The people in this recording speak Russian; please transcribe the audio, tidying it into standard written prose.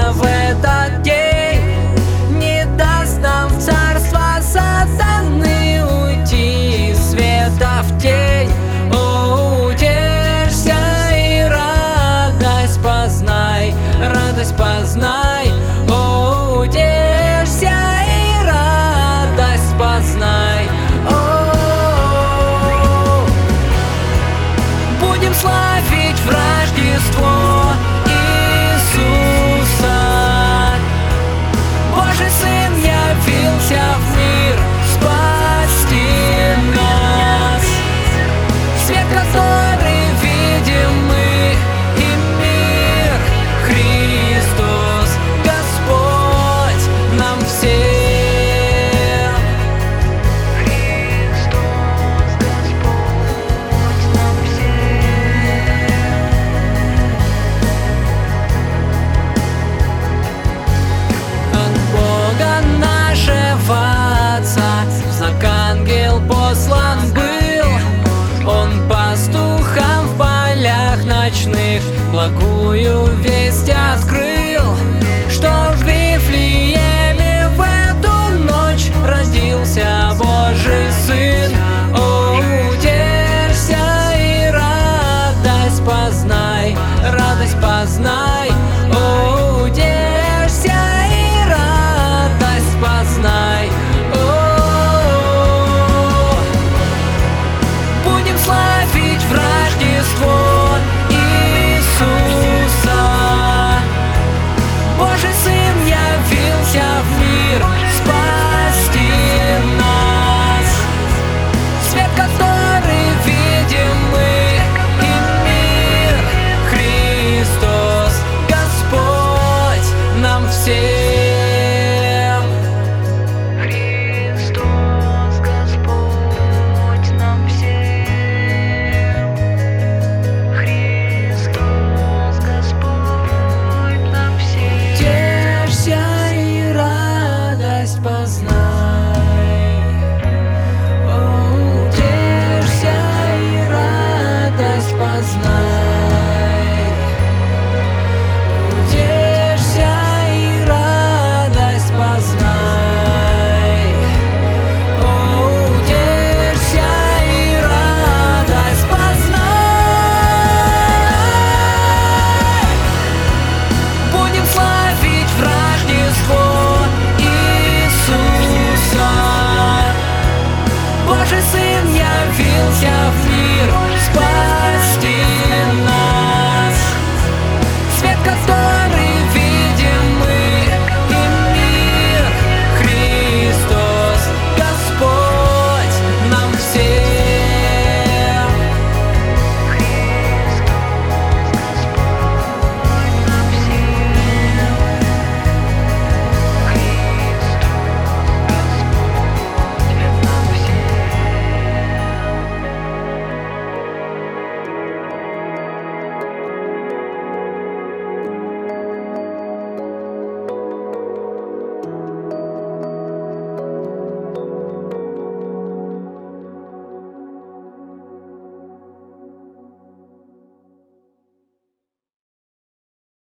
в этот день, не даст нам в царство сатаны уйти из света в тень. О, утешься и радость познай, радость познай. О, утешься и радость познай. О, будем славить в Рождество Иисуса. Божий Сын явился в мир спасти нас. Свет, который видим мы, и мир. Христос Господь нам всем. Христос Господь нам всем. От Бога нашего Отца знак ангел послан был. Он пастухам в полях ночных благую весть открыл.